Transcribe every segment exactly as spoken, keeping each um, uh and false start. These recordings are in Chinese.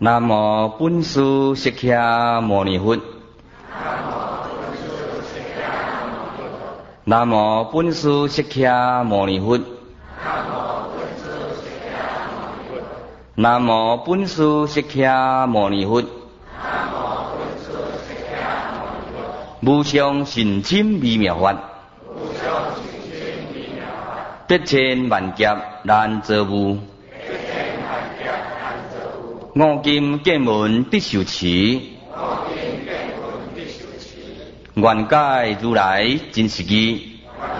南无本师释迦牟尼佛。南无本师释迦牟尼佛。南无本师释迦牟尼佛。无上甚深微妙法，得千万劫难遭遇。五金见闻得受持，愿解如来真实义。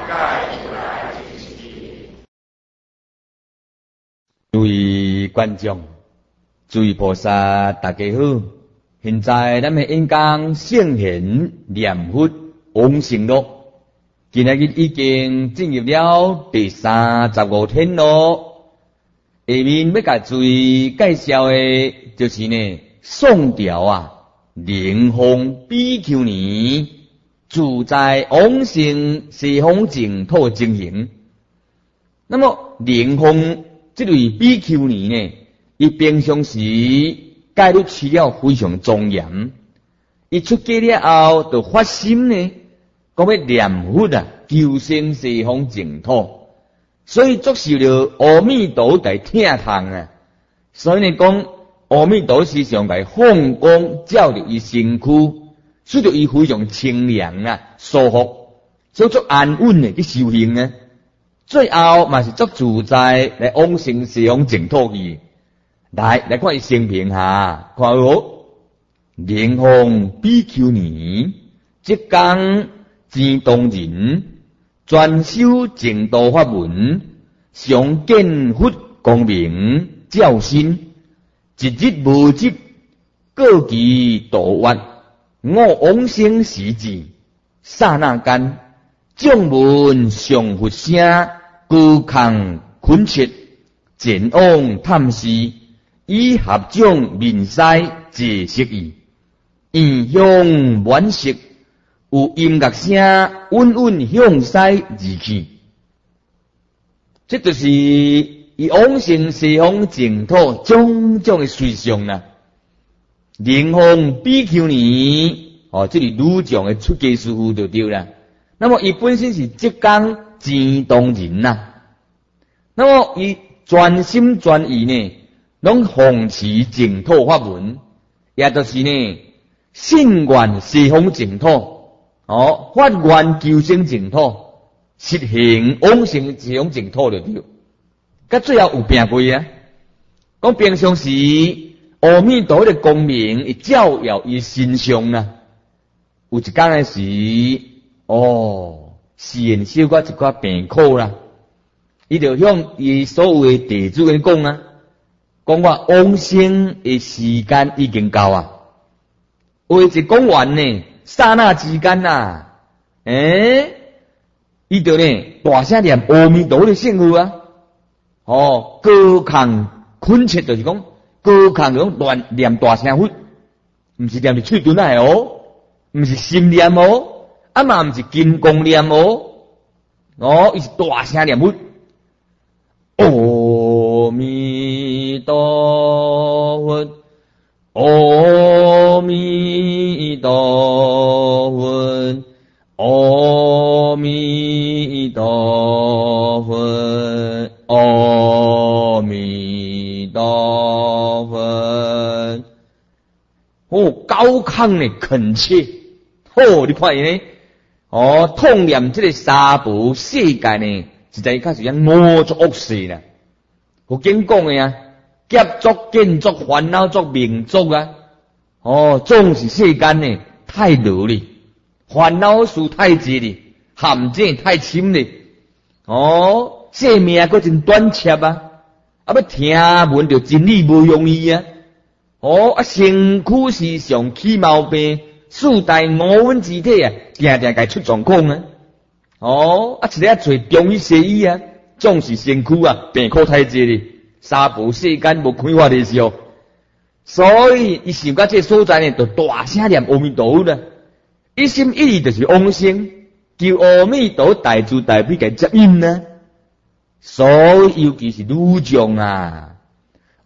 诸位观众，诸位菩萨，大家好！现在咱们应讲圣贤念佛往生录，今日已经进入了第三十五天咯。下面要甲诸位介绍的，就是呢宋朝啊灵峰比丘尼住在往生西方净土情形。那么灵峰这位比丘尼呢，伊平常时戒律持了非常庄严，伊出家了后就发心呢，讲要念佛啊，求生西方净土。所以接受了阿弥陀来听堂啊，所以呢讲阿弥陀时常来放光照着伊身躯，使得伊非常清凉啊，舒服，足足安稳的去修行啊。最后嘛是足自在来往生西方净土去。来来看伊生平下，看哦，灵峰比丘尼，即讲钱东人。专修净土法门，常见佛光明照身，一日无日，各其度愿。我往生时至，刹那间，众闻上佛声，孤空恳切，前往探视，以合掌面西谢色意，异香满色。有音乐声稳稳向西而去，这就是以往生西方净土种种的随想啦。灵峰比丘尼哦，这里女将的出家师傅就对啦。那么伊本身是浙江钱东人呐、啊，那么伊专心专意呢，拢奉持净土法门，也就是呢信愿西方净土。哦，发愿求生净土，实行往生西方净土就对。甲最后有拼过啊，讲平常时阿弥陀的光明，伊照耀伊身上啊。有一天的时，哦，世人小可一寡病苦啦，伊就向伊所有的弟子们讲啊，讲我往生的时间已经到啊。话一讲完呢。刹那之间呐、啊，诶，伊就呢大声念阿弥陀的圣号啊，哦，高亢恳切，就是讲高亢种乱念大声佛，唔是念伫嘴唇内哦，唔是心念哦，啊嘛唔是金光念哦，哦，伊是大声念佛，阿弥陀佛。阿弥陀佛，阿弥陀佛，阿弥陀佛。哦，高亢的恳切，哦，你看呢？哦，痛念这个三宝世界呢，实在开始像魔作恶事啦。我经讲的啊。业作、见作、烦恼作、命作啊！哦，总是世间呢太多了，烦恼事太多了，陷阱太深了。哦，生命佫真短促啊！啊，要听闻着真理无容易啊！哦，啊，身躯时常起毛病，四大五蕴之体啊，定定该出状况啊！哦，啊，一日做中医西医啊，总是身躯啊病苦太多了。三宝世间无开发的时候，所以伊想到这所在呢，就大声念阿弥陀佛啦，一心一意就是往生，求阿弥陀大慈大悲给接引呢。所以尤其是女将啊，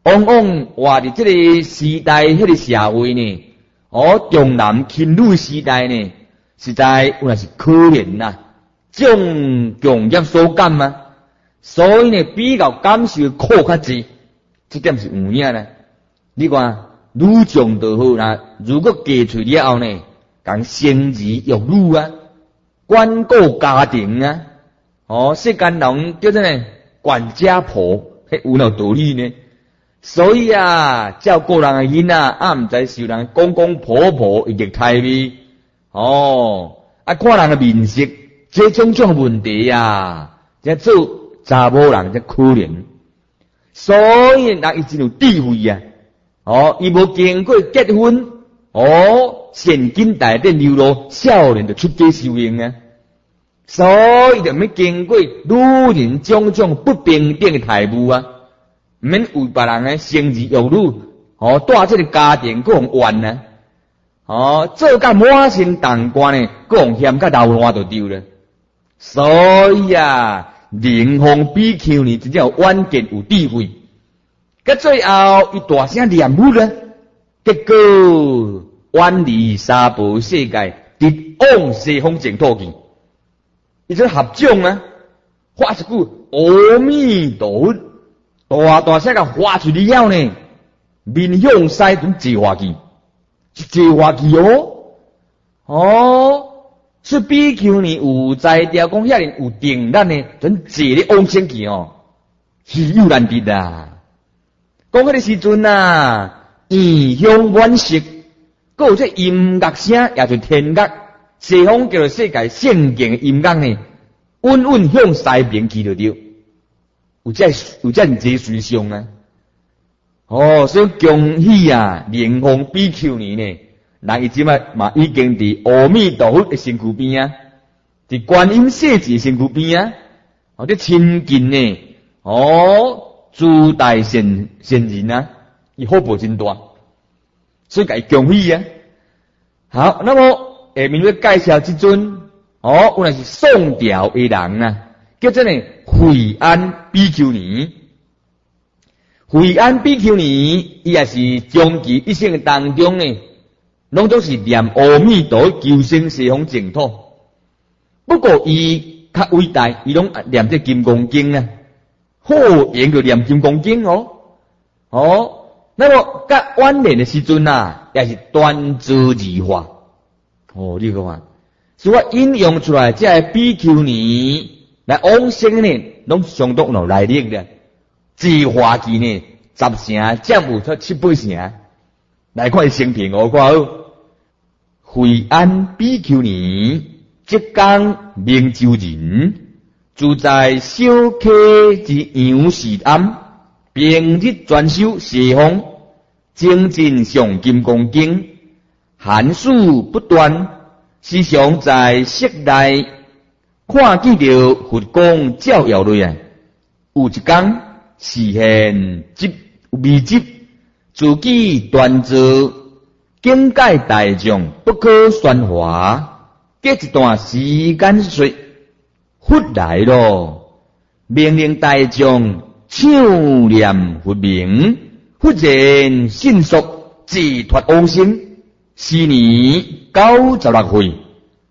往往活伫这个时代，迄个社会呢，哦，重男轻女时代呢，实在有那是可怜呐、啊，种强业所感啊，所以呢，比较感受苦较济，这点是有影呢。你看，女众就好啦，如果嫁出了后呢，讲生儿育女啊，管顾家庭啊，哦，世间人叫做呢管家婆，迄有哪道理呢？所以啊，照顾人嘅囡仔，啊，唔知受人公公婆婆一直太味，哦，啊，看人嘅面色，这种种问题啊，这做查某人这可怜，所以人伊真有智慧啊，哦，伊无经过结婚，哦，现今内底流落少年就出家修行啊，所以就免经过女人种种不平等嘅态度啊。免为别人诶生儿育女，哦，带这个家庭各种怨呢，哦，做甲满身当官呢，各种嫌甲流汗就丢了。所以啊，灵风比丘尼真正有远见有智慧。甲最后伊大声念佛呢，结果远离三宝世界，直往西方净土去。伊这合掌啊，发一句阿弥陀佛。大大声甲发出了后呢，面向西咁坐下去，坐下去哦，哦，是比丘尼有才调讲遐人有定力呢，准坐咧往前去哦，稀有难得啊！讲迄个时阵啊，异香满室，佮有这音乐声，也就天乐，西方叫做世界圣境的音乐呢，稳稳向西边去就对。有这有这这随上啊！哦，所以恭喜啊，灵风比丘尼呢，人伊即摆嘛已经伫阿弥陀佛的身躯边啊，伫观音世界身躯边啊，哦，这亲近呢，哦，诸大圣圣人啊，伊福报真大，所以甲伊恭喜啊！好，那么下面要介绍即尊，哦，原来是宋朝的人啊，叫做呢。惠安比丘尼，惠安比丘尼，伊也是终其一生当中呢，拢总是念阿弥陀求生西方净土。不过伊较伟大，伊拢念这金刚经啊，好用就念金刚经哦。哦，那么甲晚年的时阵啊，也是端坐而化。哦，你看，所以我引用出来，这比丘尼。来往生呢，拢相当有来历的。自华记呢，十成占有出七八成。来看生平我看好。惠安比丘尼，浙江明州人，住在小溪之杨氏庵，平日专修西方，精进上金刚经，寒暑不断，时常在室内。看见着佛光照耀类啊，有一天示现即未即，自己端坐，警戒大众不可喧哗。隔一段时间说，佛来咯，命令大众唱念佛名，忽然迅速自脱往生，时年九十六岁。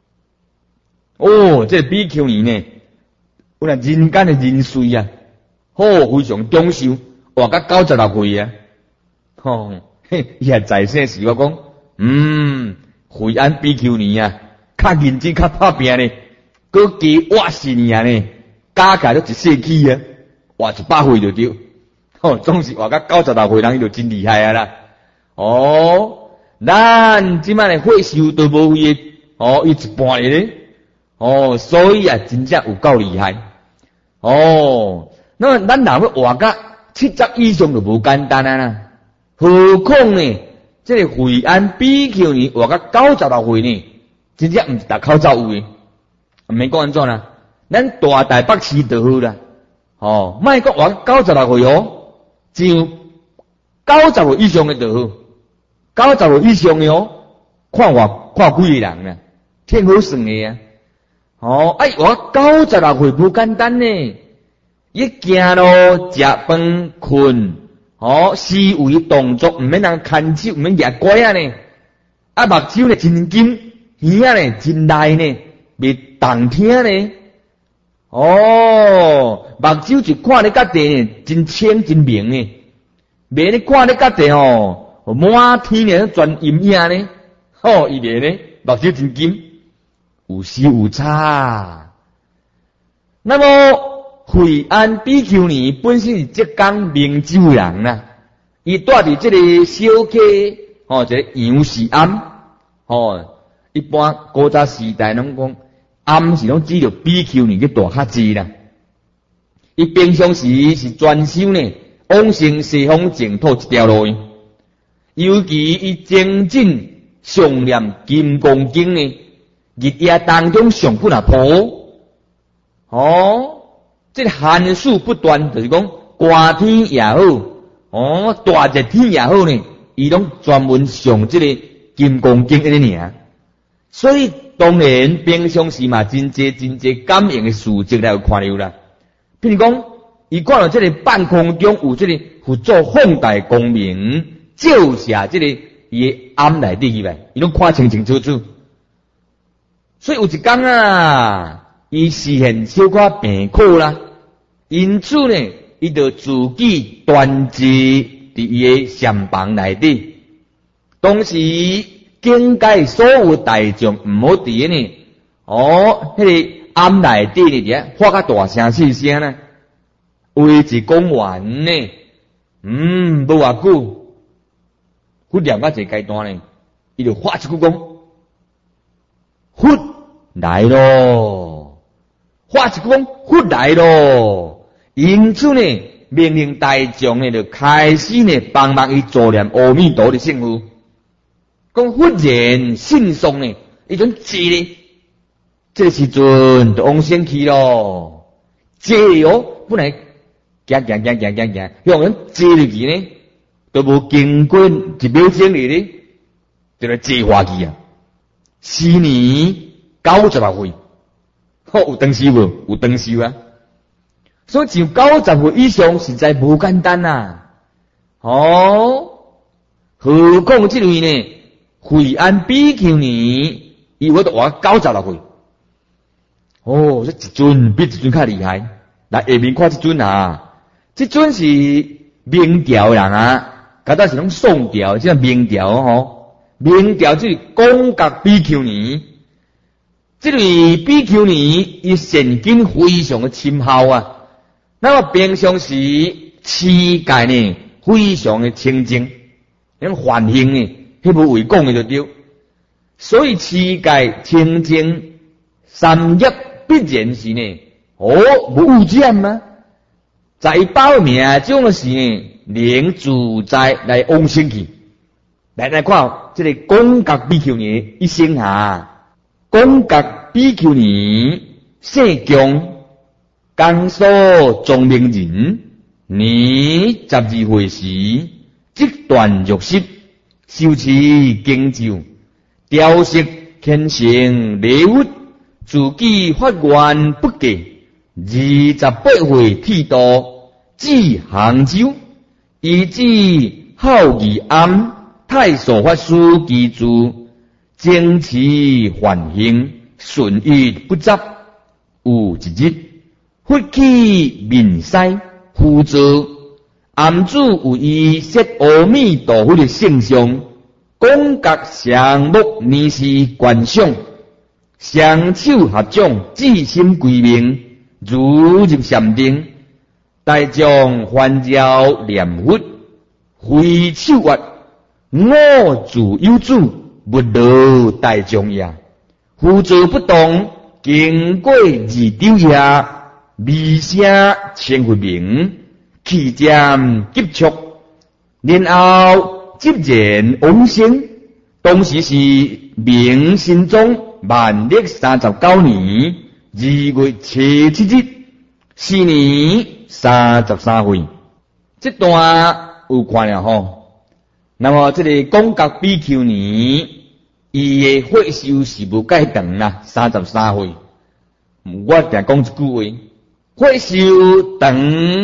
哦，这比丘尼呢，有人人间的人瑞啊，好非常长寿，活到九十六岁啊。吼，嘿，伊也在世时我讲，嗯，惠安比丘尼啊，较认真较拍拼呢，佮加活十年呢，加起来都一世纪啊，活一百岁就对。吼，总是活到九十六岁人，伊就真厉害啊啦。哦，咱即摆的岁数都无伊，哦，伊一半咧。哦，所以啊，真正有够厉害。哦，那么咱若要活到七十以上就无简单啊啦。何况呢，这个惠安比丘尼活到九十六岁呢，真正毋是逐口走有诶。毋免讲安怎啦，咱大台北市就好啦。哦，莫讲活到九十六岁哦，只有九十岁以上诶就好。九十岁以上诶哦，看我看几个人啦，天好算诶啊。哦，哎，我九十六岁不简单呢，一行咯，食饭、困、 哦，思维动作毋免人牵手，毋免夹拐啊呢。啊，目睭呢真金，耳啊呢真大呢，袂动听呢。哦，目睭就看咧甲地呢，真清真明呢。袂咧看咧甲地哦，满天呢全阴影呢。哦，伊咧呢，目睭真金，有时有差。那么惠安比丘尼本身是浙江明州人呐，伊住伫这个小溪哦，这个杨氏庵哦，一般古早时代拢讲庵是拢只有比丘尼去住较济啦。伊平常时是专修呢往生西方净土一条路，尤其伊精进诵念金刚经呢，日夜当中上不那坡哦。这个寒暑不断，就是讲寒天也好，哦，大热天也好呢，伊拢专门上这个金刚经一个尔。所以当然平常时嘛，真济真济感应的事迹来有看到啦。譬如讲，伊看到这个半空中有这个佛祖放大光明，照射这个伊的暗内底去呗，伊拢看清清楚楚。所以有一天啊，伊视线小可病苦啦。因此呢，伊就自己端坐伫伊诶禅房内底，当时警戒所有大众毋好伫呢，哦，迄、那个暗内底呢，伫遐发较大声细声呢，为之讲完呢，嗯，无偌久，忽然到一个阶段呢，伊就发一句讲，忽来咯，发一句讲，忽来咯。因此呢，命令大众呢就开始呢帮忙伊助念阿弥陀的圣号。讲忽然迅速呢，伊种坐咧，这时阵就往生去咯。坐哦，本来行行行行行行，向人坐入去呢，都无经过一秒钟里呢，就来坐下去啊。四年九十六岁，好有当时无？有当时啊。所以上九十岁以上实在无简单呐、啊，哦，何况这位呢？惠安比丘尼，伊我都活九十六岁，哦，这一尊比一尊较厉害。来下面看这尊啊，这尊是明朝人啊，甲搭是拢宋朝，即个明朝哦，明朝即广觉比丘尼，这位比丘尼伊善根非常的深厚啊。那么平常时持戒呢，非常的清净，那梵行呢，迄无为讲的就对。所以持戒清净三业必然是呢，哦，无污染吗？在报命中的是呢，能自在来往生去。来来看这个广觉比丘尼一生下，广觉比丘尼姓姜。江苏庄明人，年十二岁时，即断玉石，修持经咒，雕饰虔诚礼物，自己发愿不计。二十八岁剃度，至杭州，以至孝义庵太素法师居住，精持梵行，顺意不杂。有一日，佛起面西，呼作庵主有以说阿弥陀佛的圣像，广觉常目年是观想，双手合掌，至心归命，如入禅定，大众环绕念佛，挥手曰：我自有主，不劳大众也。呼作不动，经过二昼夜。微声称佛名，气渐急促，然后接然往生。当时是明神宗万历三十九年二月七七日，四年三十三岁。这段有看了吼。那么这个广觉比丘尼，伊的法寿是无介长啦，三十三岁。我定讲一句话。法寿长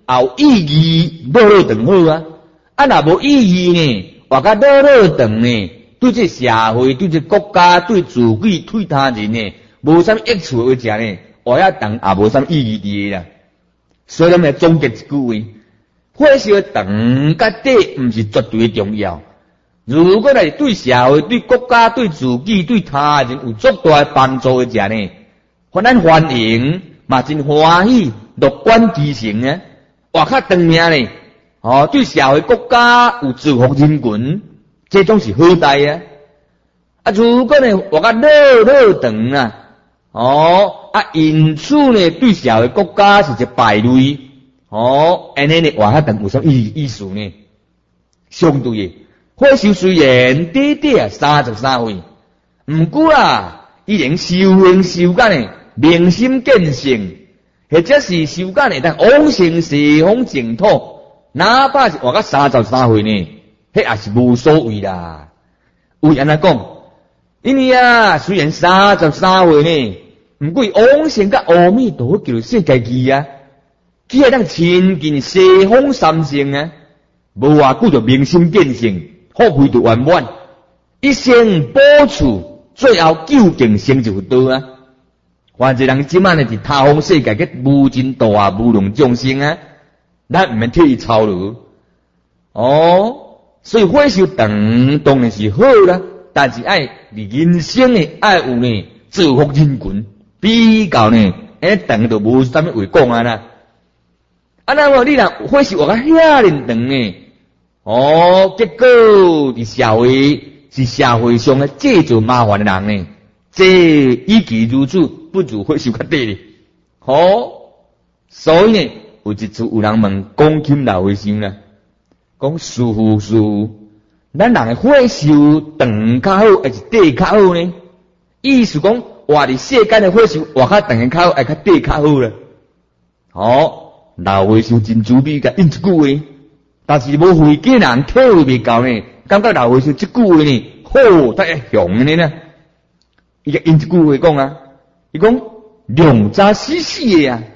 也有意义，落落长好啊。啊，若无意义呢，活甲落落长呢，对这社会、对这国家、对自己、对他人呢，无啥物益处为食呢，活遐长也无啥物意义伫个啦。所以咱来总结一句话：火烧长甲短，毋是绝对重要。如果来对社会、对国家、对自己、对他人有足大的帮助的食呢，咱欢迎，嘛真欢喜，乐观其成啊！活较长命呢，哦，对社会国家有造福人群，这种是好代啊！啊，如果呢活较老老长啊，哦，啊，因此呢对社会国家是一败类，哦，安尼呢活较长有啥意意思呢？相对的。火烧虽然短短三十三岁，毋过啊，已经修行修到呢明心见性，或者是修到呢但往生西方净土，哪怕是活到三十三岁呢，迄也是无所谓啦。为安怎讲？因为啊，虽然三十三岁呢，毋过往生甲阿弥陀佛叫世界去啊，只系咱亲近西方三圣啊，无话久就明心见性。福慧就圆满，一生补处，最后究竟成就道啊！凡一人即晚呢，伫他方世界嘅无尽度啊，无量众生啊，咱毋免替伊操劳。哦，所以火烧长当然是好啦，但是爱伫人生呢，爱有呢造福人群，比较呢，诶，长就无啥物话讲啊啦。啊，那么你若火烧活甲遐尼长呢？哦，结果伫社会是社会上嘅制造麻烦嘅人呢，这与其如此，不如火烧较短哩。哦，所以呢，有一次有人问讲金老和尚啦，讲师父师父，咱人嘅火烧长较好，还是短较好呢？意思讲，活伫世间嘅火烧活较长较好，还较短较好啦。哦，老和尚真主美甲应一句话。但是无会见人体会未到呢，感觉老和尚即句话呢，好太雄呢呢。伊个因一句话讲啊，伊讲两扎死死的啊，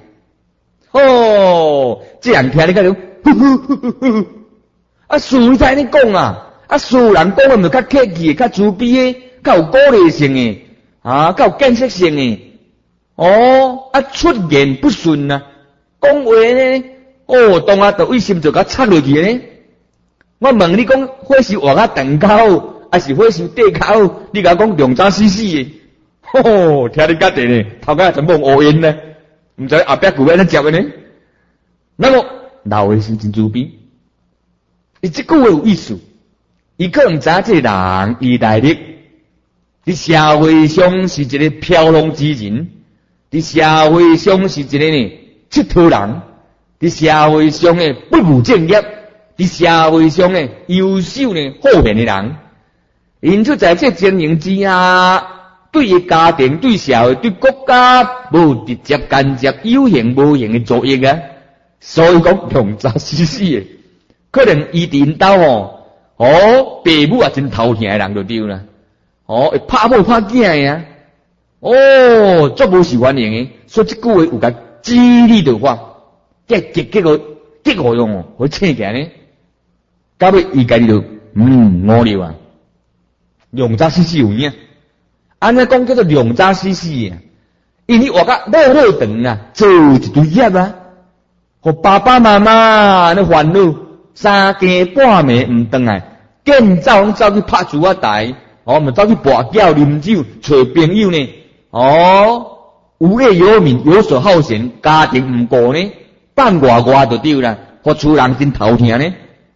哦，这样听你讲，呼呼呼呼呼，啊，事你才安尼讲啊，啊，事人讲的咪较客气、较慈悲的，较有鼓励性的，啊，较有建设性的，哦，啊，出言不顺啊，讲话呢。哦，当下就为心就甲插落去呢。我问你讲，火烧活较长较好，还是火烧短较好？你甲我讲两扎死死的，吼，听你家己呢，头家全部乌烟呢，唔知后壁句要怎接的呢？那么老和尚真慈悲，伊即句话有意思，伊可能知影这人伊内力，伫社会上是一个飘浪之人，伫社会上是一个呢佚佗人。伫社会上呢不务正业，伫社会上呢优秀呢好骗的人，因此在这经营之下，对伊家庭、对社会、对国家无直接间接有形无形的作用啊。所以讲用杂死死的，可能伊领导哦，哦，父母也真头疼的人就对啦，哦，会拍某拍囝呀，哦，足无是欢迎的，所以这句话有甲激励的话。结结结个结个用哦，会醒起来呢。到尾伊家己就嗯无聊啊，两扎死死有影。安尼讲叫做两扎死死啊，因为活甲老老长啊，做一堆业啊，互爸爸妈妈那烦恼，三更半暝唔回来，见走走去拍珠啊台，哦，咪走去跋筊啉酒，找朋友呢，哦，有业有名，游手好闲，家庭唔顾呢。办外外就对啦，互厝人真头疼呢。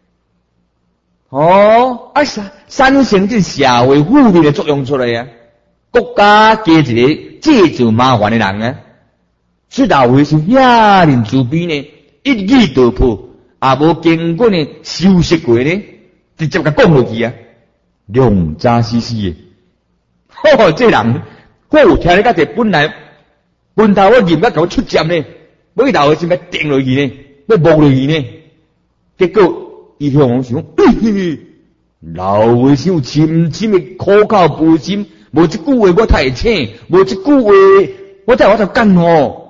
哦，啊产生这社会负面的作用出来啊，国家加一个制造麻烦的人啊，所以老和尚遐尼慈悲呢，一语道破，也无经过呢修饰过呢，直接甲讲落去啊，两扎死死的。吼，这人好听你甲这本来本头我认甲搞出尖呢。要老和尚甲定落去呢，要摸落去呢，结果伊向我想，老和尚深深的苦口婆心，无一句话我太请，无一句话我再我就干哦。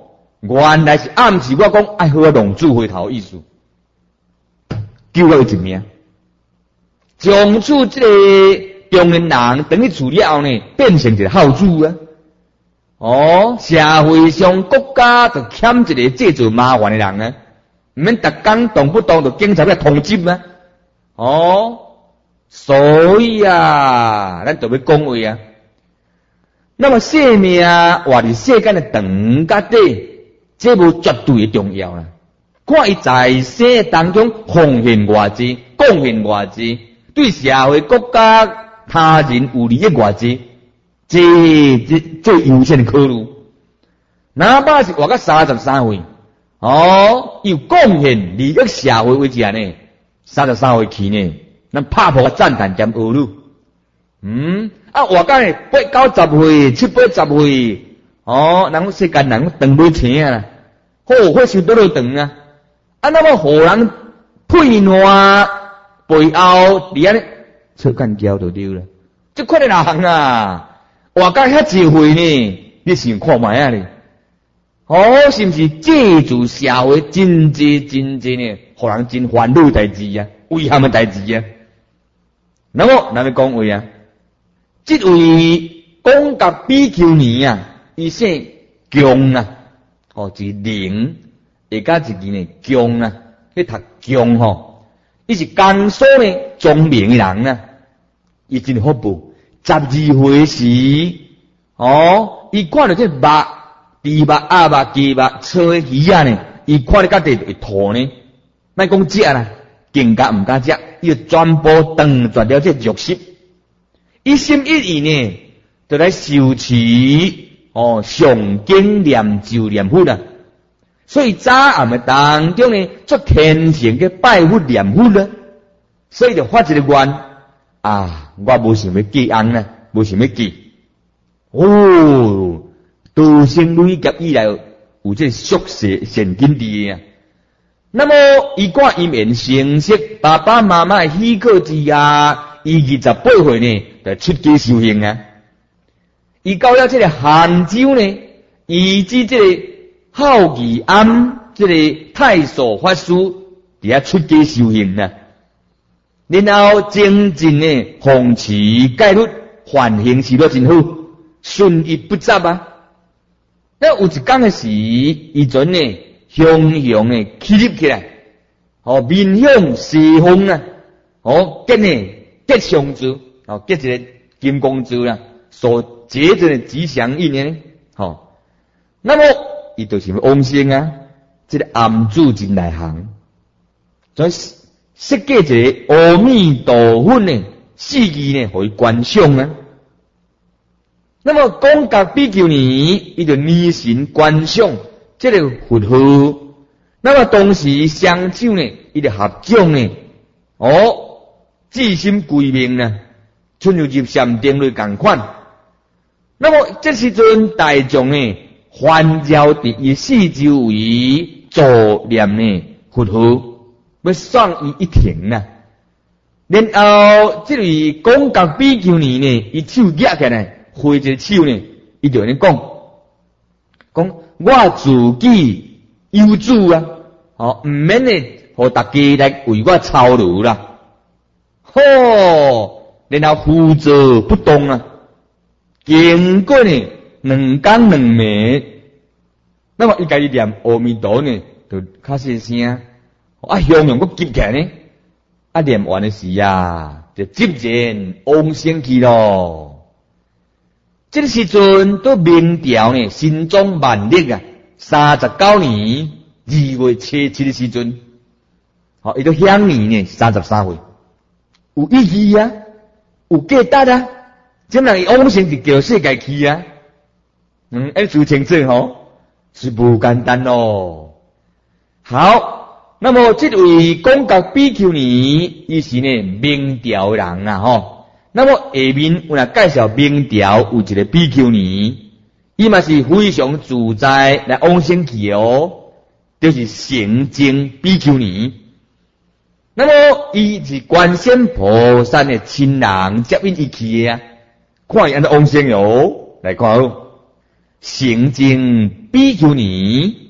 原来是暗示我讲爱好龙珠回头的意思，救了伊一命。从此这个中年人等于处理后呢，变成一个孝子啊！哦，社会上国家就欠一个制造麻烦的人啊，唔免逐工动不动就警察来通缉啊！哦，所以啊，咱就要讲话啊。那么生命活伫世间的长甲短，这无绝对的重要啦。看伊在生当中奉献偌济，贡献偌济，对社会、国家、他人有利益偌济，这这最优先的考虑。哪怕是活到三十三岁，哦，有贡献利益社会为者呢，三十三岁起呢，咱拍破赞叹兼学路。嗯，啊，活到呢八九十岁、七八十岁，哦，人世间人长不清啊，好火收多少长啊？啊，那么互人配烂背后，你安尼出干胶就丢了。这款的人啊，活到遐济岁呢，你想看卖啊哩？哦，是不是借助社会真济真济呢，互人真烦恼代志啊，危险的代志啊？那么咱要讲话啊，这位讲甲比丘尼啊，伊姓姜啊，哦，是灵。下加一字呢，姜啊，去读姜吼，伊是江苏呢聪明的人啊，伊真好报。十二岁时，哦，伊看到这目、猪目、鸭目、鸡目、车的鱼啊呢，伊看到到底就会吐呢。莫讲食啦，更加唔敢食，伊就全部断绝了这肉食。一心一意呢，就来修持哦上经念咒念佛啊。所以早暗的当中呢，做虔诚嘅拜佛念佛啦，所以就发一个愿啊，我无想要记翁啦，无想要记。哦，道生累劫以来有这宿世善根地啊。那么伊看伊面成色，爸爸妈妈喜可之下，伊二十八岁呢，就出家修行啊。伊到了这个杭州呢，以及这个孝义庵这个太守法师伫遐出家修行啊，然后精进呢奉持戒律，梵行持得真好，顺意不杂啊。那有一天的时，伊阵呢雄雄呢起立起来，哦面向西方啊，哦结呢结上珠，哦结一个金光珠啦，所结着的吉祥印呢，哦，那么。伊就是往生啊，这个暗主真内行，所以设计一个阿弥陀佛呢，四字呢，互伊观想啊。那么讲甲比丘尼，伊就念神观想这个佛号。那么同时双手呢，伊就合掌呢，哦，至心归命呢，春入入禅定类共款。那么这时阵大众呢？环绕伫伊四周围助念呢佛号，要爽伊一停啊。然后这位讲甲比丘尼呢，伊手举起来，挥一个手呢，伊就安尼讲，讲我自己有主啊，哦，唔免呢，互大家来为我操劳啦。吼、哦，然后扶着不动啊，经过呢。两天两暝，那么伊家己念阿弥陀呢，就较细声，啊，向阳佫急起来呢，啊，念完的时啊，就接然往生去咯。这个时阵都明朝呢，心中万历啊，三十九年二月初七的时阵，好，伊都享年呢三十三岁，有意义啊，有价值啊，怎人伊往生就叫世界去啊？嗯，要说清楚吼，是不简单咯。好，那么这位讲甲比丘尼，伊是呢明朝人啊吼。那么下面我来介绍明朝有一个比丘尼，伊嘛是非常自在来往生去哦，就是成精比丘尼。那么伊是观世音菩萨的亲人接引伊去的啊，看伊安怎往生哦，来看哦。成精比丘尼，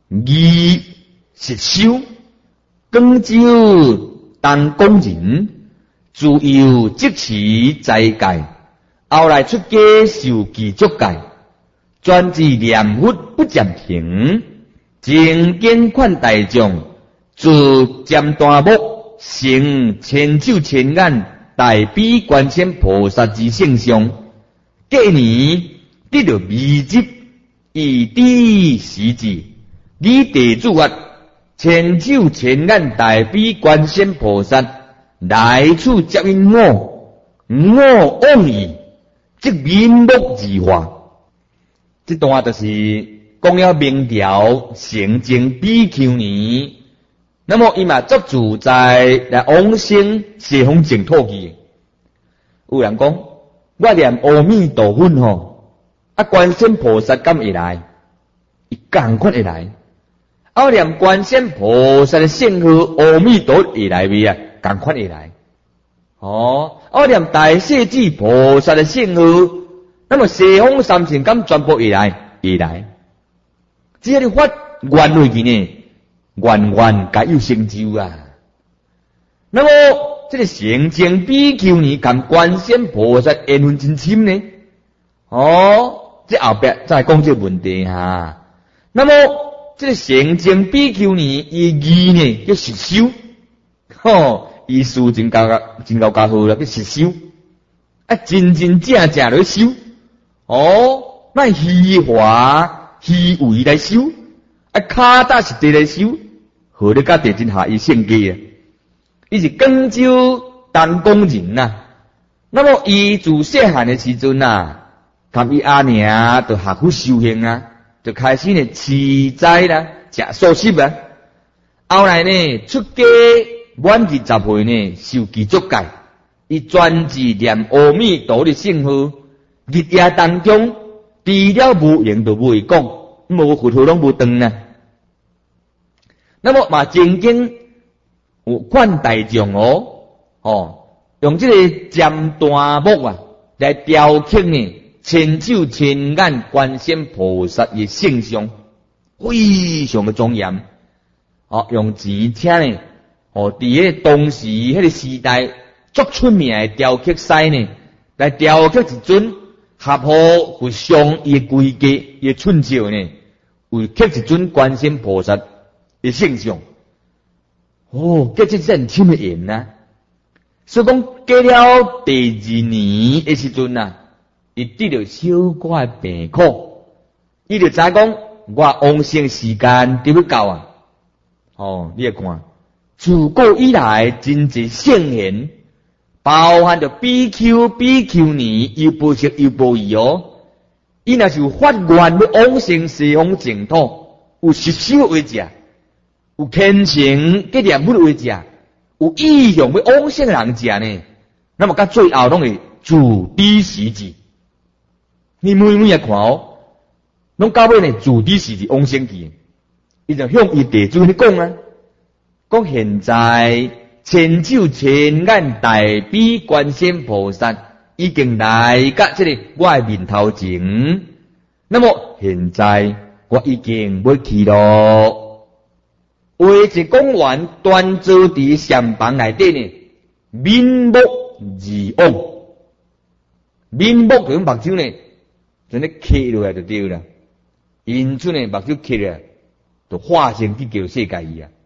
义实修，广州当公人，自由即持在戒，后来出家受具足戒，专治念佛不暂停，精简款大众，自占大目，成千手千眼，大比观世菩萨之圣相。隔年得到秘籍，以知时至，以地主啊，千手千眼大比观世菩萨来处接引我，我往矣，即面目如花。这段就是讲了明条成精比丘尼，那么伊嘛作自在来往生西方净土去。有人讲，我念阿弥陀佛吼，啊观世菩萨敢会来？伊同款会来。啊我念观世菩萨的圣号阿弥陀会来未啊？同款会来。哦，啊我念大势至菩萨的圣号，那么西方三圣敢全部会来？会来。只要你发愿落去呢，愿愿皆有成就啊。那么这个成精比丘尼跟观世菩萨缘分真深呢？哦，这后边再讲这个问题哈。那么这个成精比丘尼伊义呢叫实修，吼，伊事真高真高加好啦，叫实修，啊真真正正来修，哦，卖虚华虚伪来修，啊卡踏实地来修，好你甲地真下伊圣家啊。伊是广州当工人呐、啊，那么伊自细汉的时阵呐，跟伊阿娘就学去修行啊，就开始呢持斋啦，食素食啊。后来呢出家满二十岁呢，受具足戒，伊专志念阿弥陀的圣号，日夜当中除了无言就无会讲，无佛号拢无断呐。那么嘛正经。有款大众哦，哦，用这个占大目啊来雕刻呢，千手千眼观世菩萨的圣像，非常的庄严。哦，用钱请呢，哦，伫迄个当时迄个时代足出名的雕刻师呢，来雕刻一尊合乎佛像伊的规格、伊的寸照呢，为刻一尊观世菩萨的圣像。哦，这真真深的缘呐！所以讲，过了第二年的时阵呐，伊得了小可的病苦，伊就知讲我往生时间得要到啊！哦，你来看，自古以来真侪圣贤，包含着比丘、比丘尼，又不识又不义哦。伊若是有发愿要往生西方净土，有实修为者。有虔诚给念佛为者，有意向要往生人者呢，那么到最后拢会自知时至。你每每也看哦，拢到尾呢自知时至往生去，伊就向伊地主去讲啊，讲现在千手千眼大比观世菩萨已经来到这个我的面头前，那么现在我已经要去咯。话一讲完，端坐伫禅房内底呢，面目如往，面目就用目睭呢，就咧刻落来就对啦。因此呢，目睭刻咧，就化成去叫世界伊啊。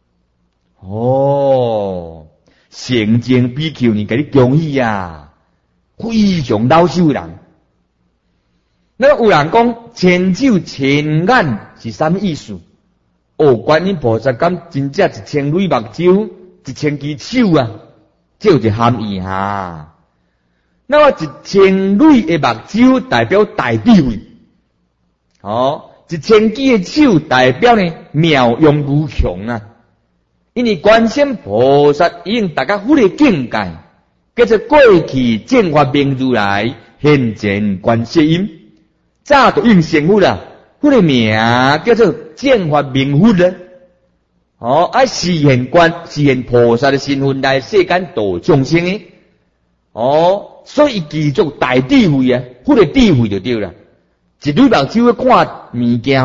哦，成精比丘尼给你恭喜啊，非常老修人。那有人讲千手千眼是啥物意思？哦，观音菩萨敢真正一千蕊目睭，一千只手啊，这有一含义哈。那么一千蕊的目睭代表大智慧，哦，一千只的手代表呢妙用无穷啊。因为观世菩萨已经达到佛的境界，叫做过去正法明如来现前观世音，早就已经成佛啦。佛的名叫做正法明佛呢，哦，啊实现观实现菩萨的身份来世间度众生的，哦，所以记住大智慧啊，佛的智慧就对了。一蕊目睭去看物件吼，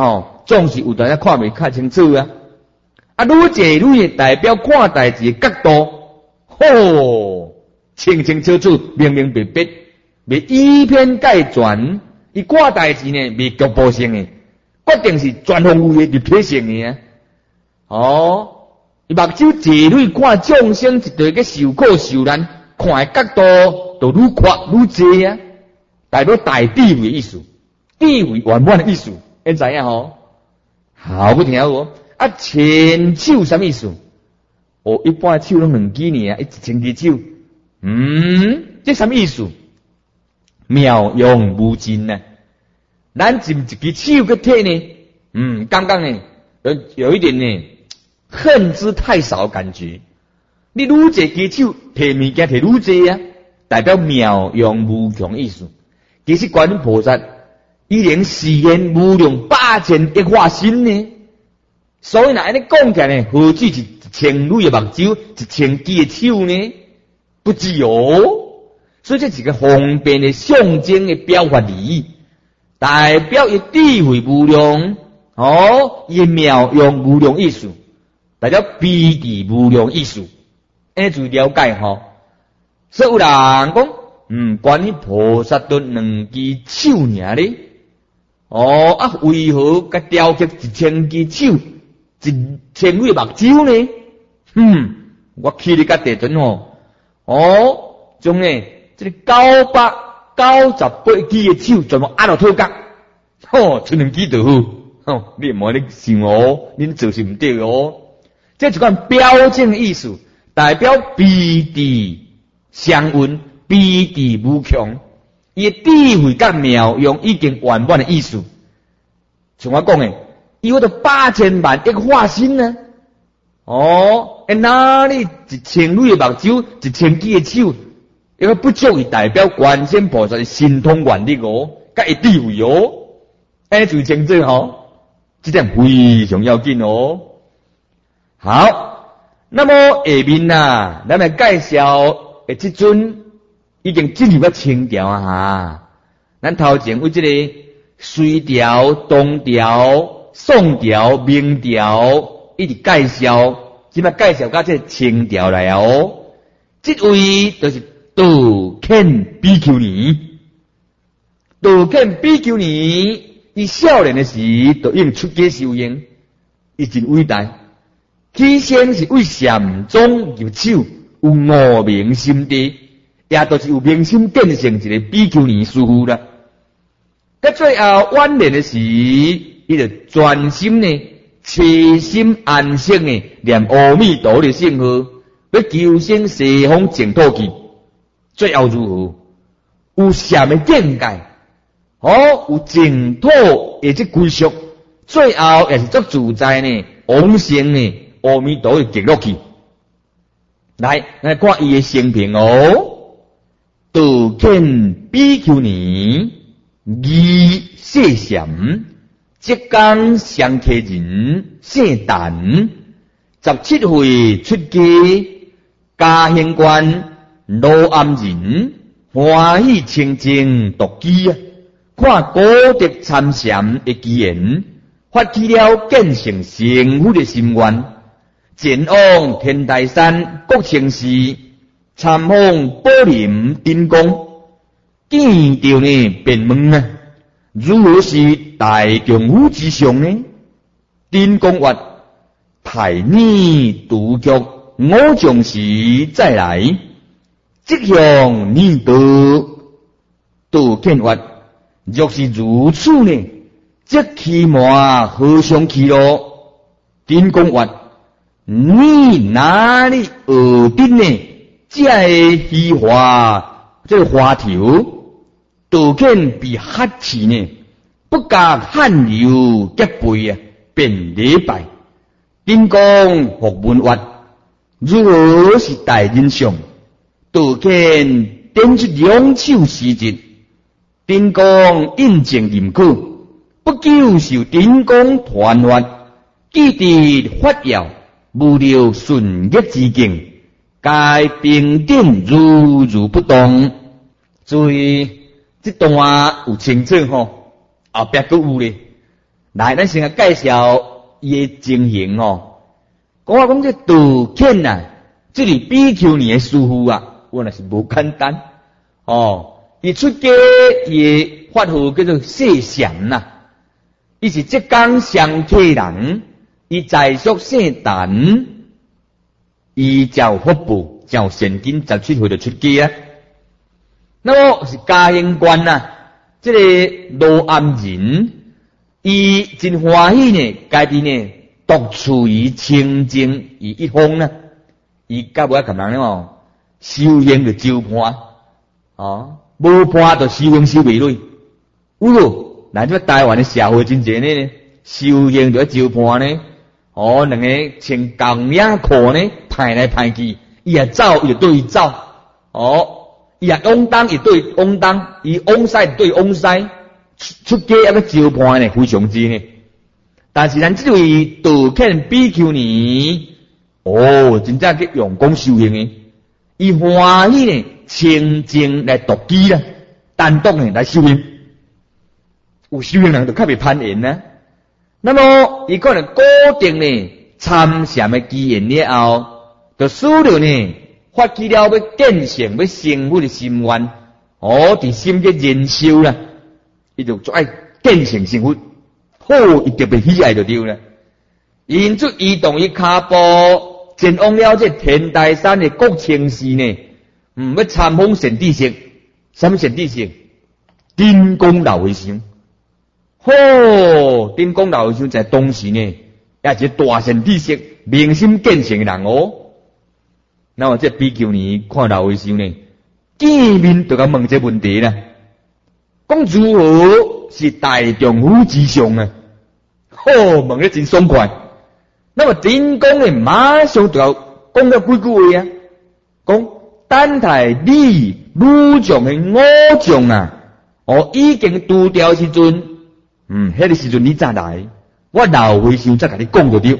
总是有大家看袂较清楚啊。啊，愈济愈代表看代志的角度，吼，清清楚楚、明明白白，袂以偏概全。伊看代志呢，袂局部性的，决定是全方位的、立体性的啊。哦，伊目睭坐蕊看众生一对个受苦受难，看的角度就愈宽愈济啊，代表大智慧的意思，智慧圆满的意思，你知影吼？好不听哦。啊，千手什么意思？哦，一般手拢两支尔啊，一千支手。嗯，这什么意思？妙用无尽呢？咱尽一支手去摕呢？嗯，刚刚呢，有有一点呢，恨之太少感觉。你愈济支手摕物件摕愈济啊，代表妙用无穷意思。其实观音菩萨已经示现无量百千亿化身呢。所以呢，安尼讲起来呢，何止一千蕊的目睭，一千支的手呢？不止哦。所以这是个方便的象征的表法理，代表伊智慧无量，哦，伊妙用无量意思，代表悲智无量意思，安尼就了解吼。所以有人讲，嗯，观音菩萨都两支手尔咧，哦啊，为何甲雕刻一千支手？一千蕊目睭呢？嗯，我去你甲地准哦，哦，将呢这个九百九十八支的手全部压落土角，吼，出两支就好，吼，你莫咧想哦，恁做是毋对哦。这一款标准的意思，代表悲智相应，悲智无穷，伊的智慧甲妙用已经圆满的意思。像我讲的。有的八千万亿化身呢？哦，哎，哪里一千蕊的目睭，一千支的手，一个不足以代表观世菩萨的神通愿力哦，甲伊智慧哦，哎，就清楚吼，这点非常要紧哦。好，那么下面呐，咱来介绍诶，这尊已经进入到清调啊哈，咱头前为这个隋调、东调。宋调、明调一直介绍，今麦介绍到这清调来哦。这位就是道肯比丘尼，道肯比丘尼，伊少年的时就已经出家修行，伊真伟大。起先是为禅宗入手，有无明心地，也都是有明心变成一个比丘尼师父啦。到最后晚年的时，伊就专心呢，切心安性呢，念阿弥陀的圣号，要求生西方净土去。最后如何？有禅的见解，哦，有净土的这归属，最后也是足自在呢，往生呢，阿弥陀的极乐去。来，来看伊的生平哦，道肯比丘尼，义谢禅。浙江香客人，姓陈，十七岁出家，嘉兴县罗安人，欢喜清净独居啊！看古德参禅的机缘，发起了建成成佛的心愿，前往天台山国清寺参访宝林丁公，见到呢便问啊。如何是大丈夫之相呢？丁公曰：太你独居我将时再来，即向你道。道肯曰：若是如此呢，即起码何相去咯？丁公曰：你哪里学得呢？这个虚华，这个花条。道肯被吓死呢，不加汗流结背啊，便礼拜。丁公复问曰：如何是大人相？道肯点出两手施节。丁公应正认可，不久受丁公传发，记得发耀，无料顺业之境，该平定如如不动。注意。这段有清楚吼，后壁佫有咧。 来，咱先来介绍伊的情形哦。讲我讲这杜肯啊，这里比丘尼的师傅啊，我那是无简单哦。伊出家伊法号叫做谢禅呐，伊是浙江香客人，伊在宿姓陈，伊照福报，照现金十七岁就出家啊。那么是嘉兴县呐，这个罗安人，伊真欢喜呢，家己呢独处于清净于一方呢，伊甲不爱干人哦，修行就招伴哦。无伴就修行修袂落，有来这台湾的社会真济呢，修行就要招伴呢。哦，两个穿共领裤呢，派来派去，伊也走，伊就对伊走。哦，伊也往东，伊对往东，伊往西对往西，出出家一个招伴呢，非常之呢。但是咱这位杜肯比丘尼，哦，真正去用功修行的，伊欢喜呢。清净来独居啦，单独呢来修行，有修行人就较袂攀缘啦。那么伊可能固定呢参禅的机缘了后，就使了呢发起了要见性、要成佛的心愿，哦，伫心嘅燃烧啦，伊就做爱见性成佛，好，伊特别喜爱就对啦。因此移动伊骹步前往了这天台山的国清寺呢。嗯，要参访圣地色，什么圣地色？丁公老和尚。吼，丁公老和尚在当时呢，也是大圣地色，明心见性的人哦。那么这比丘尼看老和尚呢，见面就甲问这问题啦，讲如何是大丈夫之相啊？吼，问得真爽快。那么丁公呢，马上就要讲了几句话啊，讲。等待你女将的五将啊，哦，已经除掉时阵，嗯，迄个时阵你再来，我老和尚再甲你讲就对。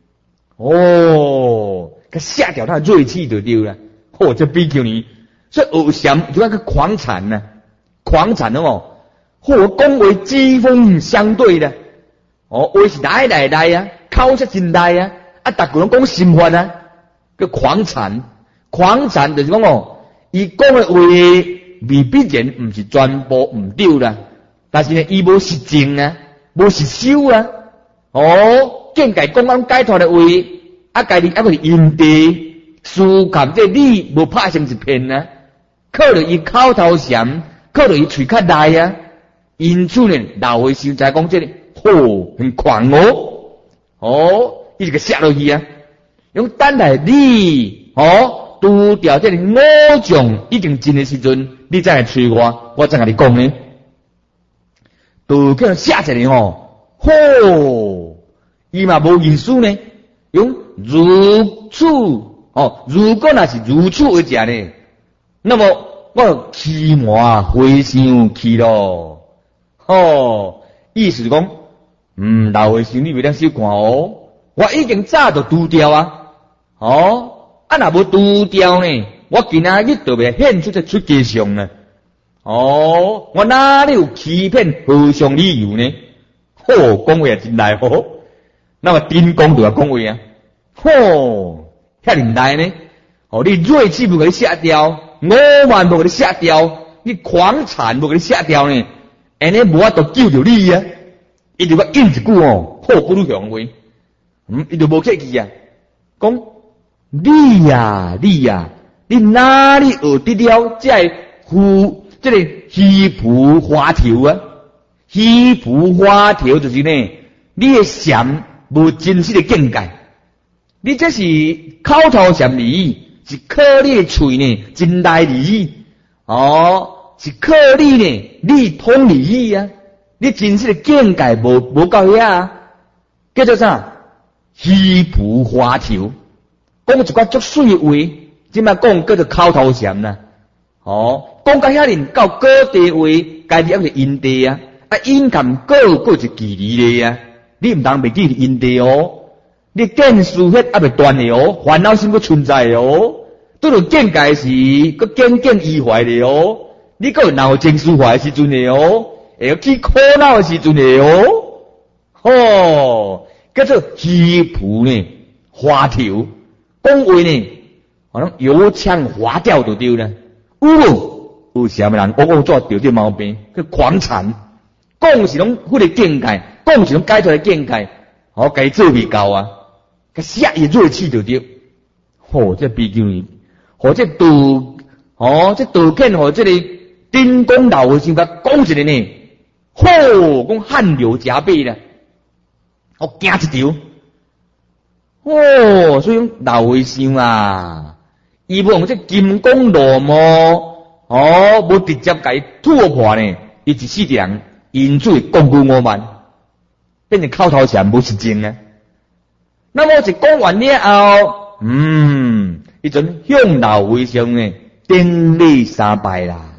哦，佮吓掉他的锐气就对啦。哦，这比丘尼，所以学禅就那个狂禅呐、啊，狂禅哦，或讲话机锋相对的，哦，话是来来来啊，口才真来啊，啊，逐个拢讲心法啊，叫狂禅。狂禅就是讲哦，伊讲的话未必然毋是全部毋对啦，但是呢，伊无实证啊，无实修啊，哦，见解讲讲解脱的话，啊，家己啊个是因地，思感这理无拍成一片啊，靠着伊口头禅，靠着伊喙较大啊，因此呢，老和尚才讲这个，吼，很狂哦，哦，伊就个写落去啊，用等来你，哦。除掉这个五将已经进的时阵，你再来催我，我再甲你讲呢。杜肯写一个吼，吼，伊嘛无意思呢，用如此哦，如果那是如此而讲呢，那么我期满回想去咯，吼，意思是讲，嗯，老和尚你袂当小看哦，我已经早就除掉啊，哦。啊，若无除掉呢？我今仔日就袂显出这出家相呢。哦，我哪里有欺骗和尚理由呢？吼，讲话也真来吼。那么丁公就要讲话啊，吼，遐尼来呢？哦，你锐气不给你下掉，傲慢不给你下掉，你狂禅不给你下掉呢？安尼无法度救着你啊！伊就要应一句哦，好不如向话，嗯，伊就无客气啊，讲。你呀、啊，你呀、啊，你哪里学得了这胡这个虚浮花条啊？虚浮花条就是呢，你的禅无真实的境界，你这是口头禅而已，是靠你的嘴呢，真来而已。哦，是靠你呢，你通而已啊！你真实的境界无无到遐啊，叫做啥？虚浮花条。讲一寡足水的话，即摆讲叫做口头禅啦。哦，讲到遐尼到高地话，家己还是因地啊，啊因含高过是距离的啊，你毋通袂记因地哦。你见事迄还袂断的哦，烦恼心佫存在的哦。拄着见界时，佫见见意怀的哦。你佫有闹情绪化的时阵的哦，会有起苦恼的时阵的哦。 哦，叫做虚浮呢，花条，讲话呢，好像油腔滑调就对了。有有什么人恶恶做着这毛病，去狂产，讲是拢迄个境界，讲是拢解出来境界，哦，该做未够啊，个下也锐气就对。哦，这比丘尼，或者杜，哦，这杜肯和这个丁公老和尚甲讲一个呢，吼，讲汗流浃背啦，我惊一条。哦，所以讲老和尚啊，伊无用这金光罗幕，哦，无直接甲伊突破呢，伊一世人因此讲句我慢，变成口头禅无实情啊。那么是讲完了后。嗯，迄阵向老和尚呢，顶礼三拜啦。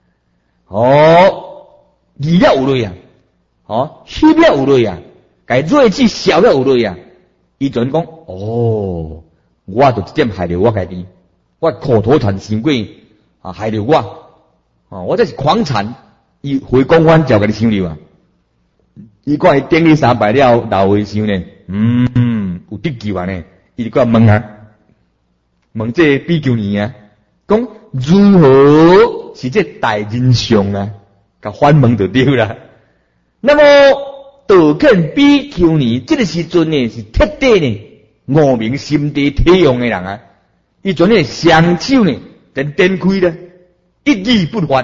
哦，义了有类啊，哦，虚了有类啊，该锐气消了有类啊。伊阵讲，哦，我就一点害了我家己，我口头禅伤过啊，害了我，啊，我这是狂禅。伊回光返照甲你想了啊。伊看伊顶礼三拜了，老和尚呢，嗯，有得救啊呢。伊就问啊，问这比丘尼啊，讲如何是这大人相啊？甲反问就对啦。那么道肯比丘尼这个时阵呢，是彻底呢悟明心地体用的人啊。伊阵呢双手呢真展开了，一语不发。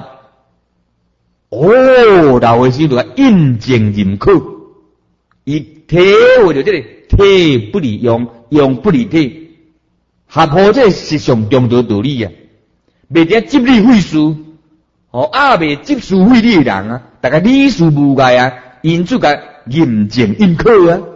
哦，老和尚就应证认可，伊体会着这个体不离用。用不离体，合乎这实上中道道理啊！未得执理废事，哦，啊未执事废理的人啊，大家理事无碍啊，因此个认证认可啊。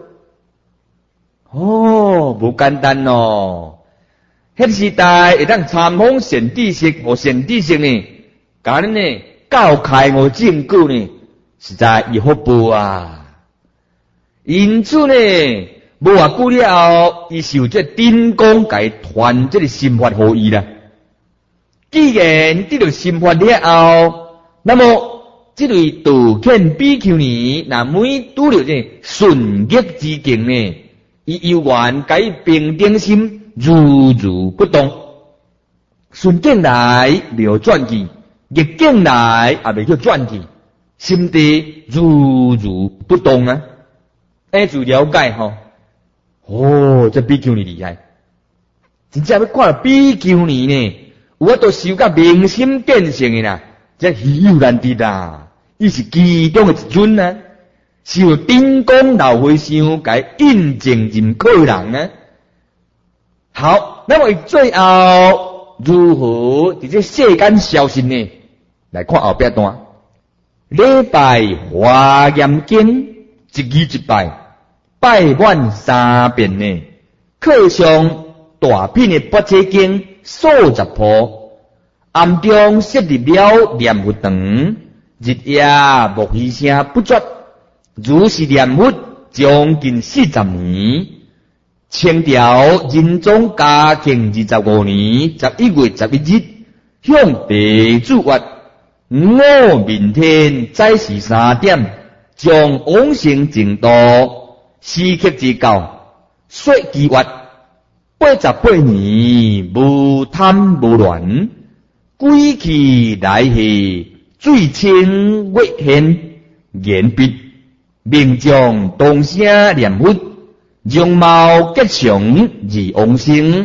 哦，无简单哦。迄时代会当参访善知识和善知识呢，甲恁呢教开我证据呢，实在有福报啊。因此呢。无偌久了后，伊受这顶公解传这个心法予伊啦。既然得到心法了后，那么这位道肯比丘尼，那每拄着这顺逆之境呢，伊犹原改平定心，如如不动。顺境来没有转去，逆境来也未叫转去，心地如如不动啊！哎，就了解吼。哦，这比丘尼厉害，真正要看到比丘尼呢，有法度修到明心见性的啦，这稀有难得啦。伊是其中的一尊啊，是有顶公老和尚甲印证认可人啊。好，那么最后如何伫这世间消失呢？来看后壁段，礼拜华严经，一字一拜。拜满三遍呢，课上大品的八节经数十部，暗中设立了念佛堂，日夜默语声不绝，如是念佛将近四十年，清朝仁宗嘉庆二十五年十一月十一日，向地主曰：我明天早时三点，将往生净土。时刻之教，说其话，八十八年无贪无乱，归去来去，最清月现，言必命将动声念佛，容貌吉祥而往生。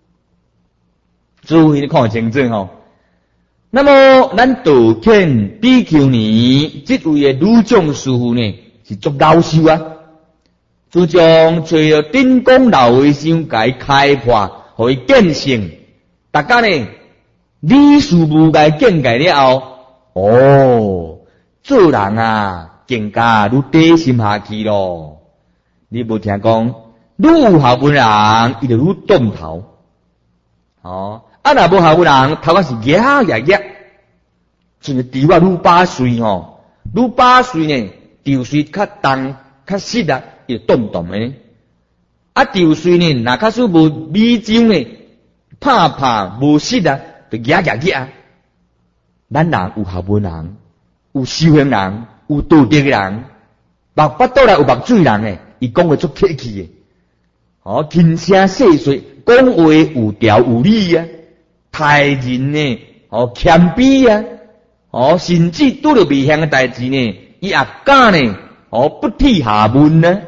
注意你看清楚吼。那么咱道肯比丘尼这位的女众师傅呢，是做老修啊。自从找到顶公老和尚给开破，互伊见性，大家呢理事无碍境界了后，哦，做人啊更加愈低心下去咯。你无听讲，愈有孝文人，伊就愈动头。哦，啊若无孝文人，头壳是压压压，像个猪啊愈把水吼，愈把水呢，丢水较重较实啊。伊动动诶，啊，丢水呢，若假使无米酒呢，拍拍无实啊，就压压压。咱人有孝文人，有修行人，有道德诶人， 目巴肚内有目水人诶，伊讲话足客气诶，哦，轻声细碎，讲话有条有理啊，待人呢，哦，谦卑啊，哦，甚至拄着未晓诶代志呢，伊也敢呢，哦，不替下问呢，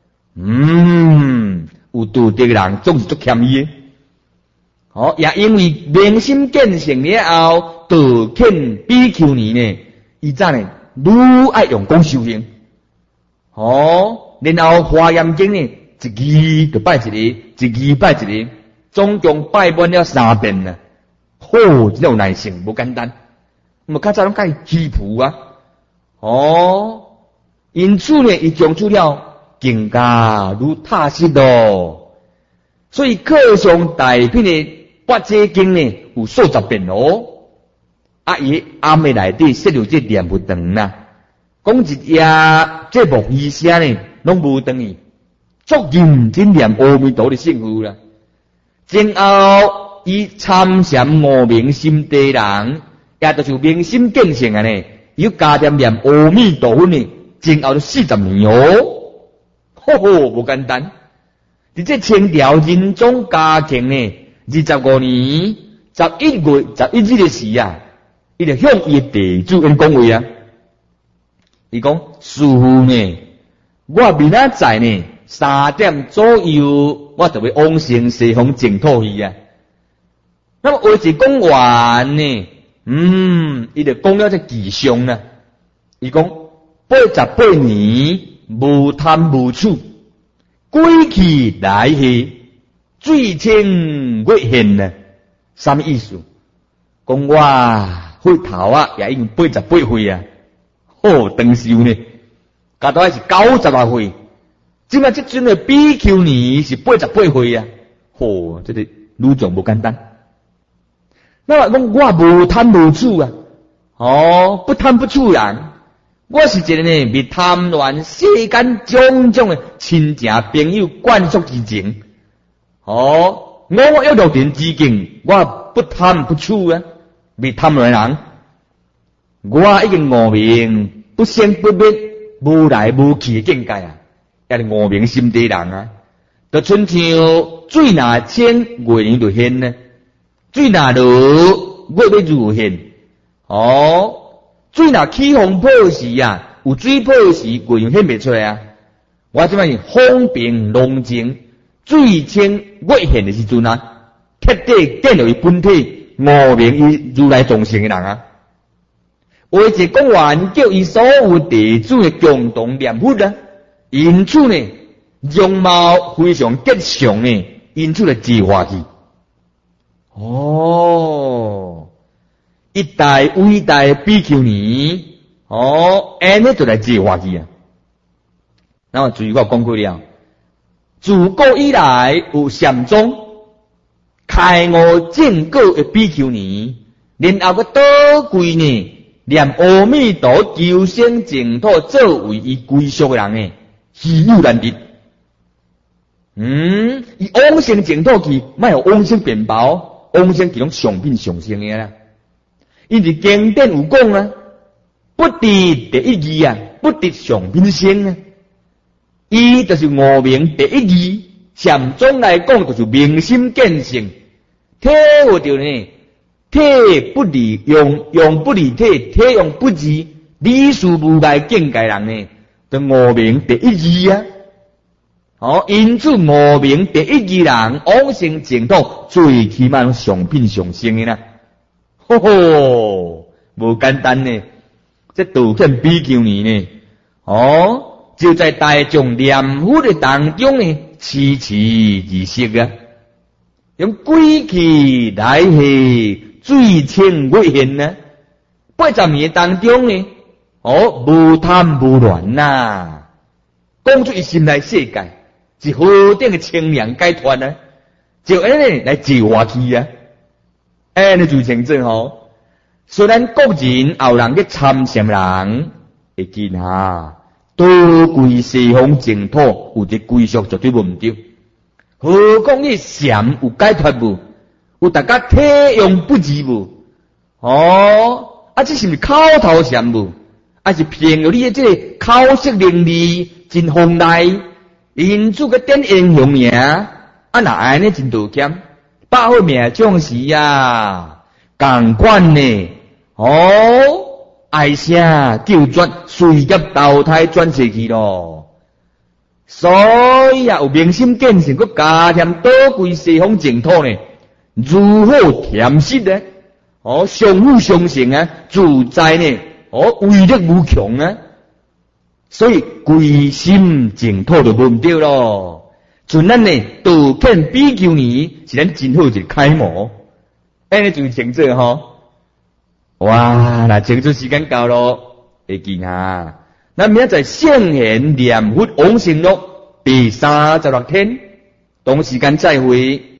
嗯，有道德诶人总是足谦虚诶。哦，也因为明心见性了后，道歉比丘尼呢，伊怎呢？愈爱用功修行。哦，然后华严经呢，一字就拜一个，一字拜一个，总共拜满了三遍呢。吼，真有耐性，无简单。那么较早拢甲伊欺负啊。哦，因此呢，伊讲出了更加如踏实咯。所以课上大篇的八戒经呢，有数十遍咯。啊，伊暗暝内底设了这念佛堂啦，讲一夜这幕医声呢，拢无断去，足认真念阿弥陀的圣号啦。前后伊参禅无明心地人，也就是明心见性啊呢，伊加点念阿弥陀佛呢，前后都四十年哦，吼吼，无简单。伫这清朝仁宗嘉庆呢，二十五年十一月十一日的时啊。伊就向伊地主因讲话啊，伊讲师父呢，我明仔载呢三点左右，我就要往生西方净土去啊。那么话是讲完呢，嗯，伊就讲了这吉祥啦。伊讲八十八年无贪无处，归去来去，最清月现啊，什么意思？讲我。岁头啊，也已经八十八岁啊！哦，当时呢，加到还是九十啊岁。即摆即阵的比丘尼是八十八岁啊！哦，这个女众无简单。那么讲我无贪无处啊，哦，不贪不处人。我是一个呢，未贪恋世间种种的亲情朋友眷属之情。哦，我有六点之境，我不贪不处啊。未贪恋人，我已经悟明不生不灭、无来无去的境界啊！也是悟明心地人啊！就亲像水若清，月亮就现呢；水若落，月要如现。哦，水若起风破时啊，有水破时，月亮显不出来啊！我即摆是风平浪静，水清月现的时阵啊，彻底见到伊本体。悟明伊如来众生的人啊，话是讲完叫伊所有弟子的共同念佛啊，因此呢，容貌非常吉祥呢，因此就自化去。哦，一代伟大的比丘尼，哦，安尼就来自化去啊。那么注意我讲过了，自古以来有禅宗。开悟正果的比丘尼，然后个倒跪呢，念阿弥陀求生净土，作为伊归属的人呢，稀有难得。嗯，伊往生净土去，莫有往生便包，往生其中上品上圣的啦。因为经典有讲啊，不得第一义啊，不得上品圣啊，伊就是悟明第一义。禅宗来讲，就是明心见性。体会到呢，体不离用，用不离体，体用不离理事无碍境界人呢，就悟明第一义啊！哦，因此悟明第一义人往生净土，最起码上品上圣的啦。吼吼，无简单呢！这道歉比丘尼呢，哦，就在大众念佛的当中呢，持持而息啊！用归去来去，最清月现呢？八十年当中呢，哦，无贪无乱呐，讲出伊心内世界是何等的清凉解脱呢？就安尼来自化去啊！安尼就成真吼。虽然国人后人去参禅人会见啊，多归西方净土，有啲归属绝对无唔对。何况你禅有解脱无？有大家体用不济无？哦，啊，这是咪口头禅无？ 还是凭着你的这个口舌伶俐真风利，因主个点英雄名，啊那安尼真道歉，百岁命将士啊，共款呢，哦，爱声救绝，随业投胎转世去咯。所以啊，有明心见性，佮加添宝贵西方净土呢，如何甜食呢？哦，相辅相成啊，自在呢，哦，威力无穷啊。所以归心净土就无对咯。像咱呢，道歉比丘尼是咱真好一个楷模，安尼就是清楚吼。哇，那清楚时间到咯，会记下。咱明仔载圣贤念佛往生录第三十六天，同时间再会。